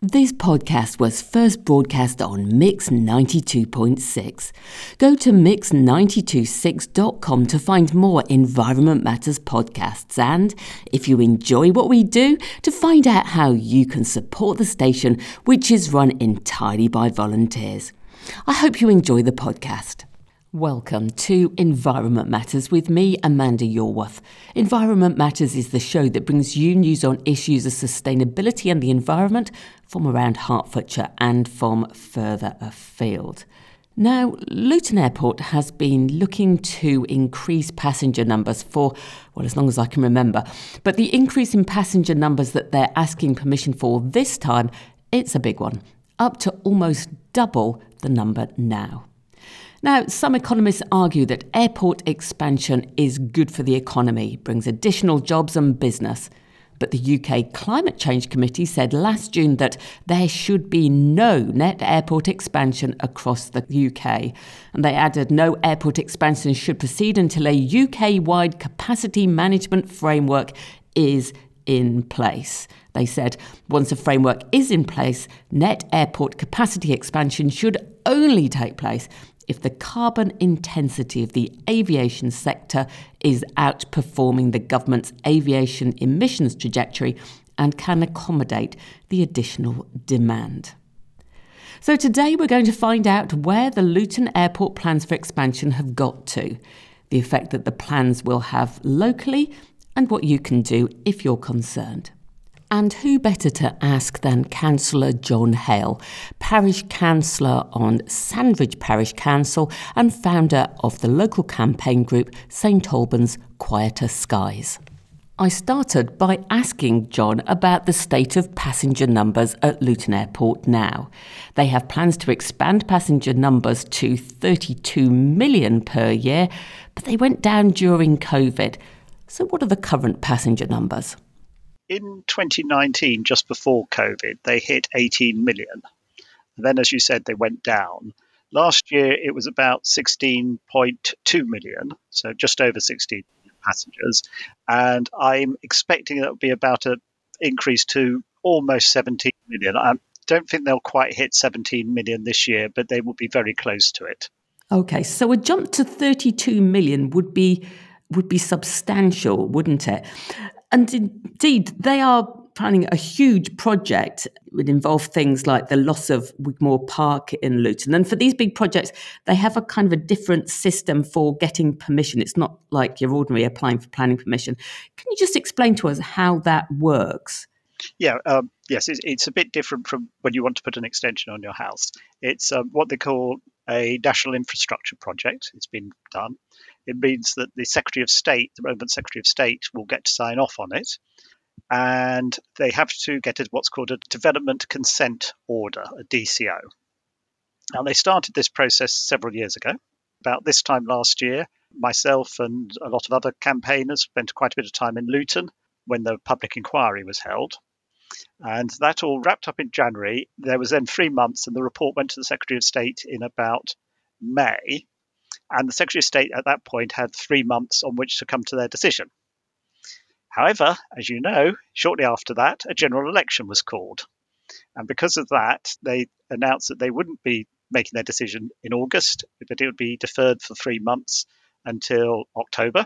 This podcast was first broadcast on Mix 92.6. Go to mix926.com to find more Environment Matters podcasts and, if you enjoy what we do, to find out how you can support the station, which is run entirely by volunteers. I hope you enjoy the podcast. Welcome to Environment Matters with me, Amanda Yorworth. Environment Matters is the show that brings you news on issues of sustainability and the environment from around Hertfordshire and from further afield. Now, Luton Airport has been looking to increase passenger numbers for, as long as I can remember. But the increase in passenger numbers that they're asking permission for this time, it's a big one, up to almost double the number now. Now, some economists argue that airport expansion is good for the economy, brings additional jobs and business. But the UK Climate Change Committee said last June that there should be no net airport expansion across the UK. And they added no airport expansion should proceed until a UK-wide capacity management framework is in place. They said once a framework is in place, net airport capacity expansion should only take place if the carbon intensity of the aviation sector is outperforming the government's aviation emissions trajectory and can accommodate the additional demand. So today we're going to find out where the Luton Airport plans for expansion have got to, the effect that the plans will have locally, and what you can do if you're concerned. And who better to ask than Councillor John Hale, Parish Councillor on Sandridge Parish Council and founder of the local campaign group St Albans Quieter Skies. I started by asking John about the state of passenger numbers at Luton Airport now. They have plans to expand passenger numbers to 32 million per year, but they went down during COVID. So what are the current passenger numbers? In 2019, just before COVID, they hit 18 million. And then, as you said, they went down. Last year, it was about 16.2 million, so just over 16 million passengers. And I'm expecting that will be about an increase to almost 17 million. I don't think they'll quite hit 17 million this year, but they will be very close to it. Okay, so a jump to 32 million would be substantial, wouldn't it? And indeed, they are planning a huge project. It would involve things like the loss of Wigmore Park in Luton. And for these big projects, they have a kind of a different system for getting permission. It's not like your ordinary applying for planning permission. Can you just explain to us how that works? Yeah, yes, it's a bit different from when you want to put an extension on your house. It's what they call a national infrastructure project. It's been done. It means that the Secretary of State, the relevant Secretary of State, will get to sign off on it. And they have to get what's called a Development Consent Order, a DCO. Now, they started this process several years ago. About this time last year, myself and a lot of other campaigners spent quite a bit of time in Luton when the public inquiry was held. And that all wrapped up in January. There was then 3 months, and the report went to the Secretary of State in about May. And the Secretary of State at that point had 3 months on which to come to their decision. However, as you know, shortly after that, a general election was called. And because of that, they announced that they wouldn't be making their decision in August, but it would be deferred for 3 months until October.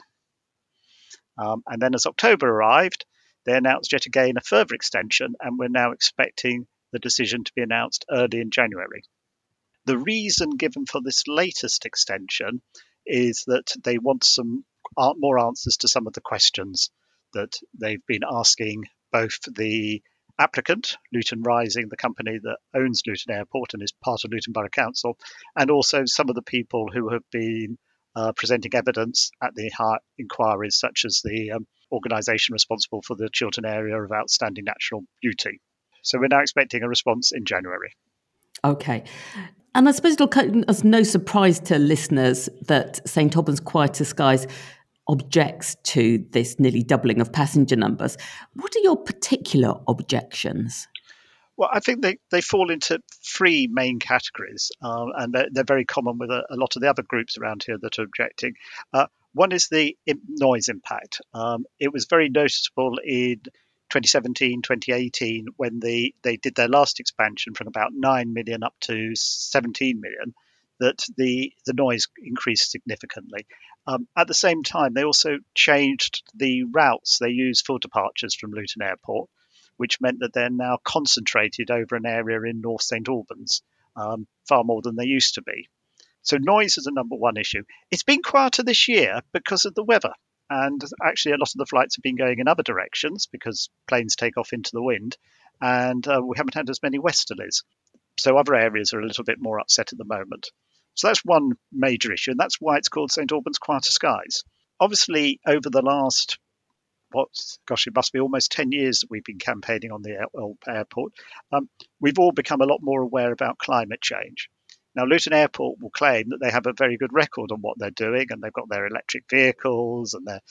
And then as October arrived, they announced yet again a further extension, and we're now expecting the decision to be announced early in January. The reason given for this latest extension is that they want some more answers to some of the questions that they've been asking both the applicant, Luton Rising, the company that owns Luton Airport and is part of Luton Borough Council, and also some of the people who have been presenting evidence at the inquiries, such as the organisation responsible for the Chiltern area of outstanding natural beauty. So we're now expecting a response in January. Okay. And I suppose it'll come as no surprise to listeners that St Albans Quieter Skies objects to this nearly doubling of passenger numbers. What are your particular objections? Well, I think they fall into three main categories, and they're very common with a lot of the other groups around here that are objecting. One is the noise impact. It was very noticeable in 2017, 2018, when they did their last expansion from about 9 million up to 17 million, that the noise increased significantly. At the same time, they also changed the routes they use for departures from Luton Airport, which meant that they're now concentrated over an area in North St Albans, far more than they used to be. So noise is a number one issue. It's been quieter this year because of the weather. And actually, a lot of the flights have been going in other directions because planes take off into the wind. And we haven't had as many westerlies. So other areas are a little bit more upset at the moment. So that's one major issue. And that's why it's called St Albans Quieter Skies. Obviously, over the last, it must be almost 10 years that we've been campaigning on the airport, we've all become a lot more aware about climate change. Now, Luton Airport will claim that they have a very good record on what they're doing, and they've got their electric vehicles, and their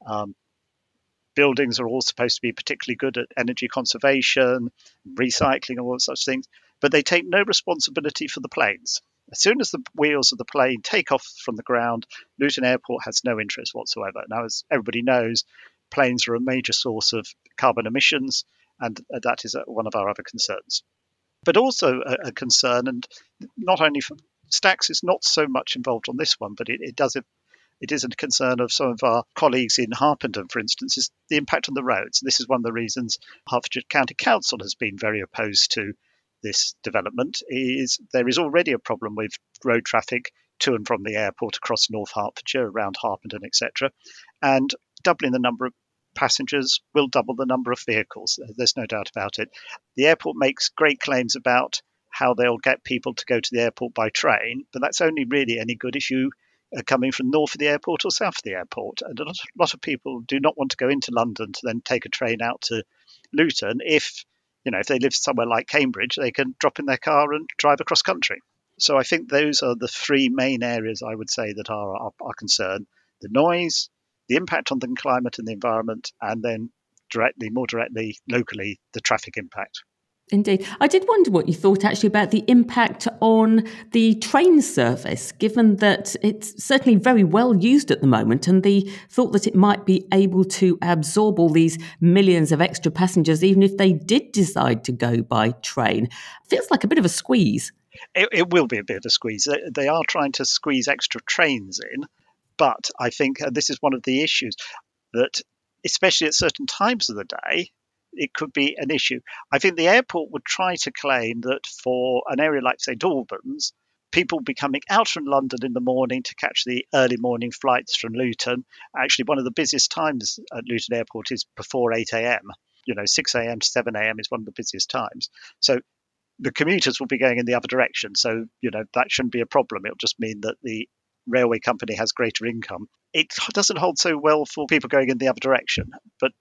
buildings are all supposed to be particularly good at energy conservation, recycling, and all such things. But they take no responsibility for the planes. As soon as the wheels of the plane take off from the ground, Luton Airport has no interest whatsoever. Now, as everybody knows, planes are a major source of carbon emissions, and that is one of our other concerns. But also a concern, and not only for Stax is not so much involved on this one, but it is a concern of some of our colleagues in Harpenden, for instance, is the impact on the roads. This is one of the reasons Hertfordshire County Council has been very opposed to this development. There is already a problem with road traffic to and from the airport across North Hertfordshire, around Harpenden, etc. And doubling the number of passengers will double the number of vehicles. There's no doubt about it. The airport makes great claims about how they'll get people to go to the airport by train, but that's only really any good if you are coming from north of the airport or south of the airport. And a lot of people do not want to go into London to then take a train out to Luton. If they live somewhere like Cambridge, they can drop in their car and drive across country. So I think those are the three main areas I would say that are our concern: the noise, the impact on the climate and the environment, and then more directly, locally, the traffic impact. Indeed. I did wonder what you thought actually about the impact on the train service, given that it's certainly very well used at the moment, and the thought that it might be able to absorb all these millions of extra passengers, even if they did decide to go by train. Feels like a bit of a squeeze. It will be a bit of a squeeze. They are trying to squeeze extra trains in, but I think this is one of the issues that, especially at certain times of the day, it could be an issue. I think the airport would try to claim that for an area like St Albans, people will be coming out from London in the morning to catch the early morning flights from Luton. Actually, one of the busiest times at Luton Airport is before 8 a.m. 6 a.m. to 7 a.m. is one of the busiest times. So the commuters will be going in the other direction. So, that shouldn't be a problem. It'll just mean that the railway company has greater income. It doesn't hold so well for people going in the other direction, but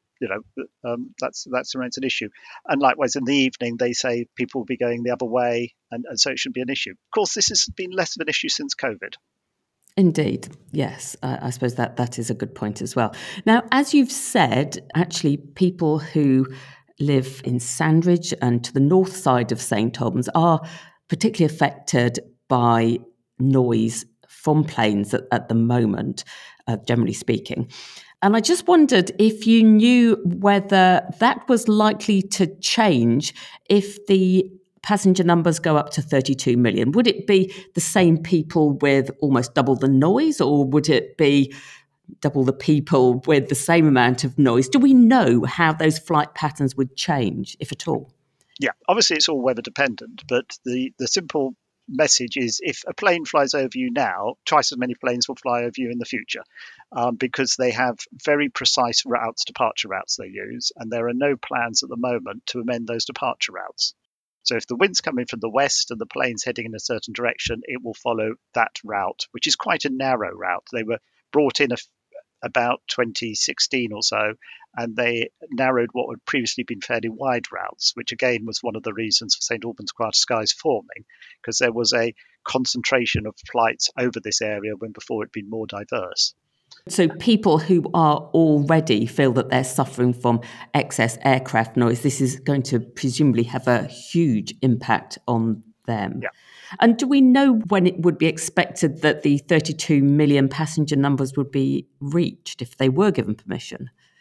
that remains an issue. And likewise, in the evening, they say people will be going the other way, and so it shouldn't be an issue. Of course, this has been less of an issue since COVID. Indeed, yes. I suppose that is a good point as well. Now, as you've said, actually, people who live in Sandridge and to the north side of St Albans are particularly affected by noise from planes at the moment, generally speaking. And I just wondered if you knew whether that was likely to change if the passenger numbers go up to 32 million. Would it be the same people with almost double the noise, or would it be double the people with the same amount of noise? Do we know how those flight patterns would change, if at all? Yeah, obviously it's all weather dependent, but the simple message is if a plane flies over you now, twice as many planes will fly over you in the future, because they have very precise departure routes they use, and there are no plans at the moment to amend those departure routes. So if the wind's coming from the west and the plane's heading in a certain direction, it will follow that route, which is quite a narrow route. They were brought in about 2016 or so, and they narrowed what had previously been fairly wide routes, which again was one of the reasons for St Albans Quieter Skies forming, because there was a concentration of flights over this area when before it'd been more diverse. So people who are already feel that they're suffering from excess aircraft noise, this is going to presumably have a huge impact on them. Yeah. And do we know when it would be expected that the 32 million passenger numbers would be reached if they were given permission?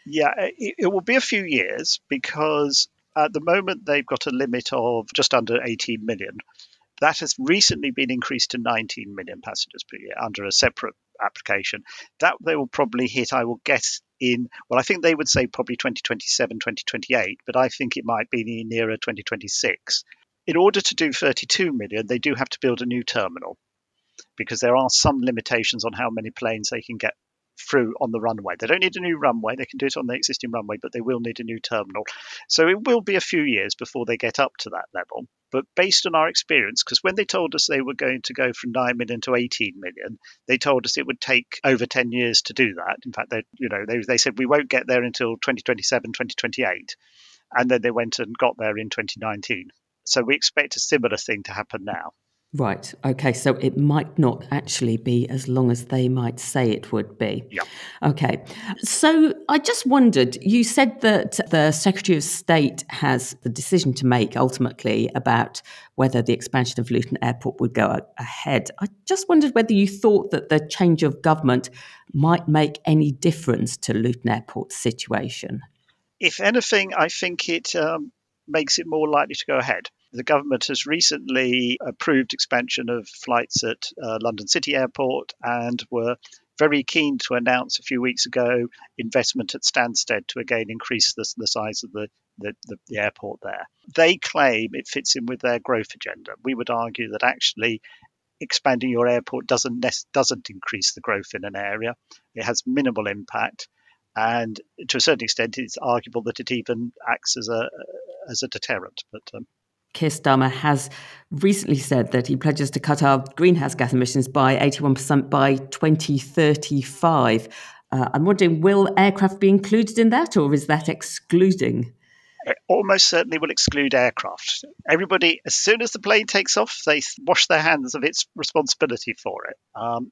Yeah, it will be a few years because at the moment they've got a limit of just under 18 million. That has recently been increased to 19 million passengers per year under a separate application. That they will probably hit, I will guess, I think they would say probably 2027, 2028, but I think it might be nearer 2026. In order to do 32 million, they do have to build a new terminal because there are some limitations on how many planes they can get through on the runway. They don't need a new runway, they can do it on the existing runway, but they will need a new terminal. So it will be a few years before they get up to that level. But based on our experience, because when they told us they were going to go from 9 million to 18 million, they told us it would take over 10 years to do that. In fact, they said we won't get there until 2027, 2028. And then they went and got there in 2019. So we expect a similar thing to happen now. Right. Okay. So it might not actually be as long as they might say it would be. Yeah. Okay. So I just wondered, you said that the Secretary of State has the decision to make ultimately about whether the expansion of Luton Airport would go ahead. I just wondered whether you thought that the change of government might make any difference to Luton Airport's situation. If anything, I think it makes it more likely to go ahead. The government has recently approved expansion of flights at London City Airport and were very keen to announce a few weeks ago investment at Stansted to again increase the size of the airport there. They claim it fits in with their growth agenda. We would argue that actually expanding your airport doesn't increase the growth in an area. It has minimal impact. And to a certain extent, it's arguable that it even acts as a deterrent. But Keir Starmer has recently said that he pledges to cut our greenhouse gas emissions by 81% by 2035. I'm wondering, will aircraft be included in that, or is that excluding? it almost certainly will exclude aircraft. Everybody, as soon as the plane takes off, they wash their hands of its responsibility for it.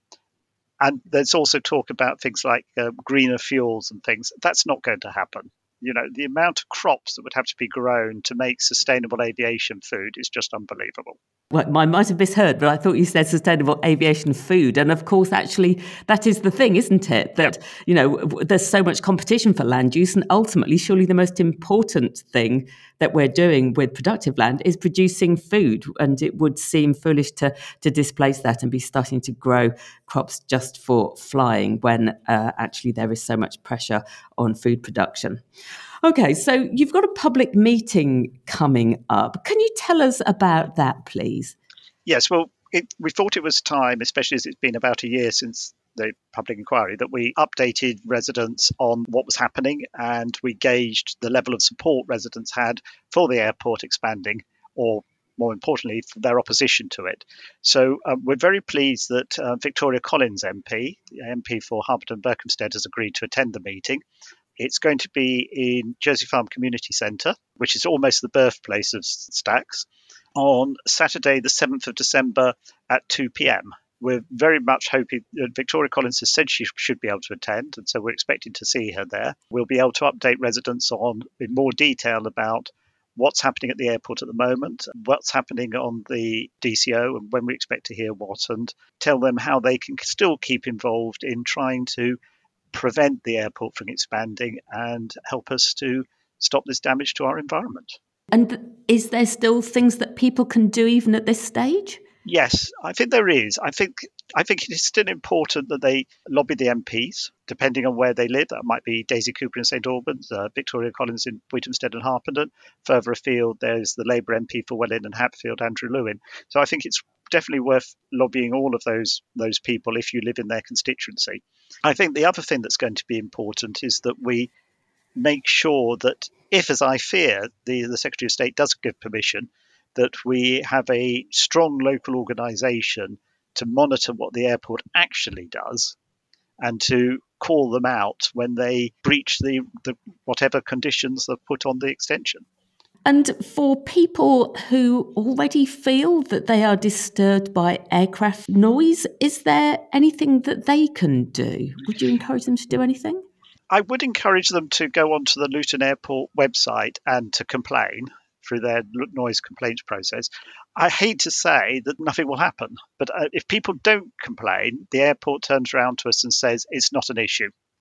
And there's also talk about things like greener fuels and things. That's not going to happen. The amount of crops that would have to be grown to make sustainable aviation food is just unbelievable. Well, I might have misheard, but I thought you said sustainable aviation food. And of course, actually, that is the thing, isn't it? That, there's so much competition for land use. And ultimately, surely the most important thing that we're doing with productive land is producing food. And it would seem foolish to displace that and be starting to grow crops just for flying when actually there is so much pressure on food production. Okay, so you've got a public meeting coming up. Can you tell us about that, please? Yes, well, we thought it was time, especially as it's been about a year since the public inquiry, that we updated residents on what was happening and we gauged the level of support residents had for the airport expanding, or more importantly, for their opposition to it. So we're very pleased that Victoria Collins MP, the MP for Harpenden Berkhamsted, has agreed to attend the meeting. It's going to be in Jersey Farm Community Centre, which is almost the birthplace of Stax, on Saturday, the 7th of December at 2 p.m. We're very much hoping Victoria Collins has said she should be able to attend, and so we're expecting to see her there. We'll be able to update residents in more detail about what's happening at the airport at the moment, what's happening on the DCO, and when we expect to hear what, and tell them how they can still keep involved in trying to prevent the airport from expanding and help us to stop this damage to our environment. And is there still things that people can do even at this stage? Yes, I think there is. I think it is still important that they lobby the MPs, depending on where they live. That might be Daisy Cooper in St Albans, Victoria Collins in Wheatonstead and Harpenden. Further afield, there's the Labour MP for Welwyn and Hatfield, Andrew Lewin. So I think it's definitely worth lobbying all of those people if you live in their constituency. I think the other thing that's going to be important is that we make sure that if, as I fear, the Secretary of State does give permission, that we have a strong local organisation to monitor what the airport actually does and to call them out when they breach the whatever conditions they've put on the extension. And for people who already feel that they are disturbed by aircraft noise, is there anything that they can do? Would you encourage them to do anything? I would encourage them to go onto the Luton Airport website and to complain through their noise complaints process. I hate to say that nothing will happen, but if people don't complain, the airport turns around to us and says it's not an issue.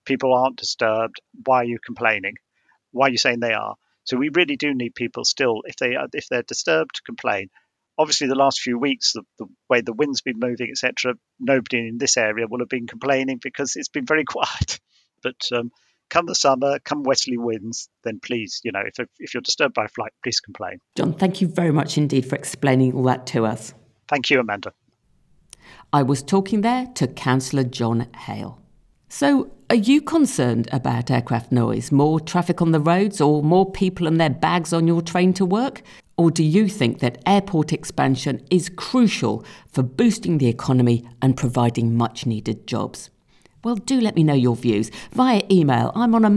people aren't disturbed. Why are you complaining? Why are you saying they are? So we really do need people still, if they're disturbed, to complain. Obviously, the last few weeks, the way the wind's been moving, etc., nobody in this area will have been complaining because it's been very quiet. But come the summer, come westerly winds, then please, if you're disturbed by a flight, please complain. John, thank you very much indeed for explaining all that to us. Thank you, Amanda. I was talking there to Councillor John Hale. So, are you concerned about aircraft noise, more traffic on the roads, or more people and their bags on your train to work? Or do you think that airport expansion is crucial for boosting the economy and providing much needed jobs? Well, do let me know your views via email. I'm on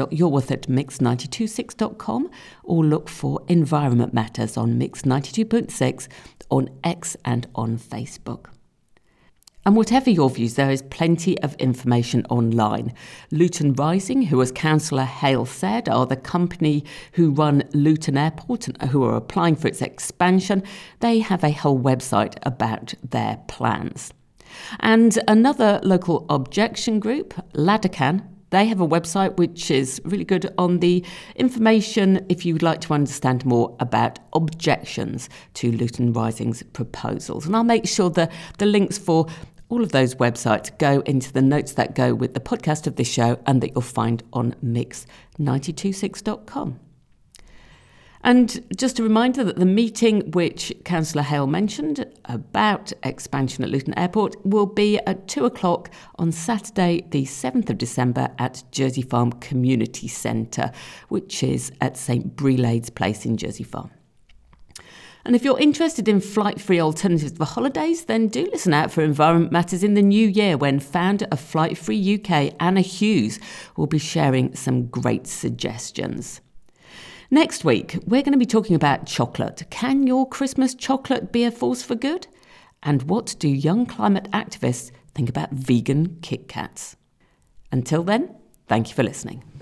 amanda.yorworth@mix926.com, or look for Environment Matters on Mix 92.6 on X and on Facebook. And whatever your views, there is plenty of information online. Luton Rising, who, as Councillor Hale said, are the company who run Luton Airport and who are applying for its expansion, they have a whole website about their plans. And another local objection group, Laddercan, they have a website which is really good on the information if you would like to understand more about objections to Luton Rising's proposals. And I'll make sure the links for all of those websites go into the notes that go with the podcast of this show and that you'll find on mix926.com. And just a reminder that the meeting which Councillor Hale mentioned about expansion at Luton Airport will be at 2:00 on Saturday, the 7th of December at Jersey Farm Community Centre, which is at St Brelades Place in Jersey Farm. And if you're interested in flight-free alternatives for holidays, then do listen out for Environment Matters in the new year, when founder of Flight Free UK, Anna Hughes, will be sharing some great suggestions. Next week, we're going to be talking about chocolate. Can your Christmas chocolate be a force for good? And what do young climate activists think about vegan Kit Kats? Until then, thank you for listening.